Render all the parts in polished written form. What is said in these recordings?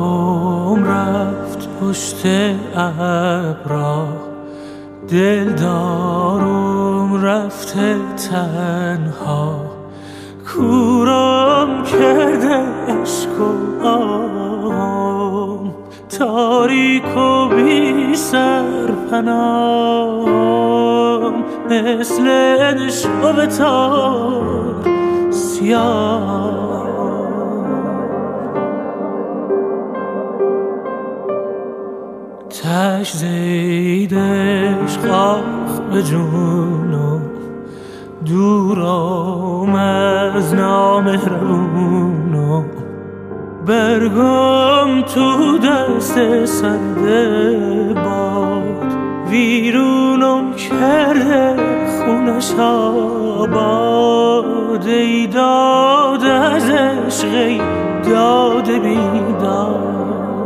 عمر رفت پشت ابرا، دلدارم رفته تنها، کورم کرده عشق و آهم، تاریک و بی سرپناهم، مثل نشو تار سیاه. تش زیدش خاخ به جونم، دورم از نامهربونم، برگم تو دست سرد باد، ویرونم کرده خونش آباد، ای داد از عشق داد بیداد.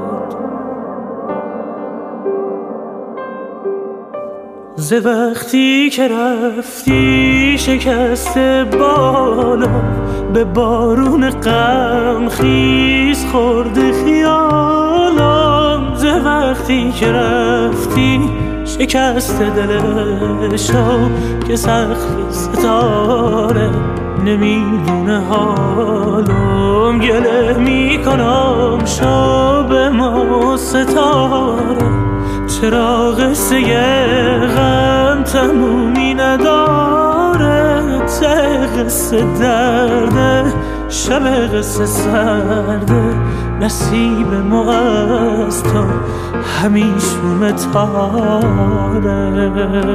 ز وقتی که رفتی شکسته بالا، به بارون غم خیز خورده خیالم. ز وقتی که رفتی شکسته دلشو که سقف ستاره نمیدونه حالم، گله میکنم شب ما ستاره، چرا قصه غم تمومی نداره، ته قصه درده شب قصه سرده، نصیب ما از تو همیشون تاره.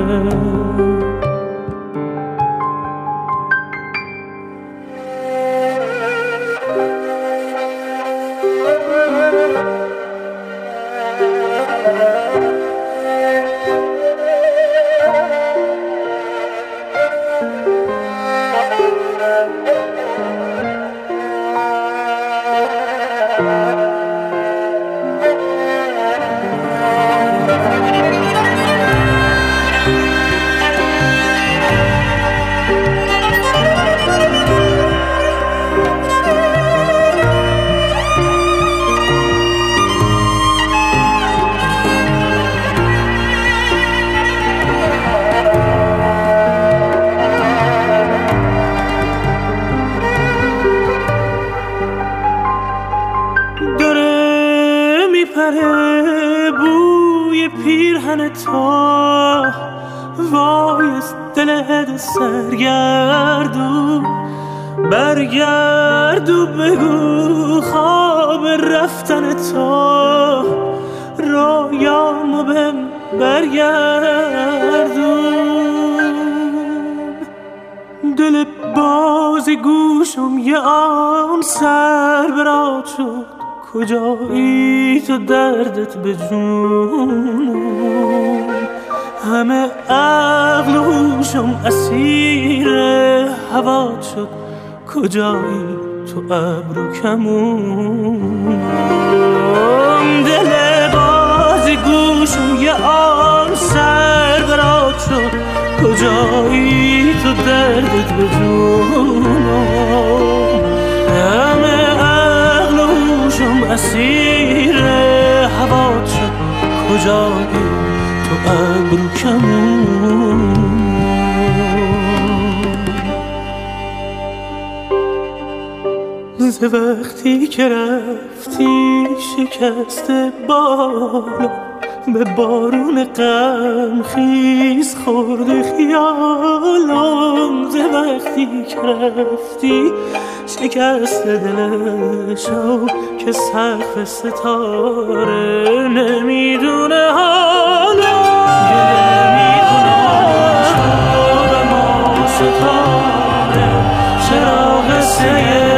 بوی پیرهن تو وای از دلت سرگردو، برگردو بگو خواب رفتن تو رویامو بهم برگردون. دل باز گوشم یه آن سر برات شد، کجایی تو دردت به جونم، همه عقل و هوشم اسیر هوات شد، کجایی تو ابرو کمونم. دل باز گوشم یه آن سر برات شد، کجایی تو دردت به جونم، همه اسیر هوات شد، کجایی تو ابرو کمون. ز وقتی که رفتی شکسته بالا، به بارون غم خیز خورده خیالم. ز وقتی که رفتی شکسته دلشو که سقف ستاره نمیدونه حالم، گله میکنم شب ما ستاره، چرا قصه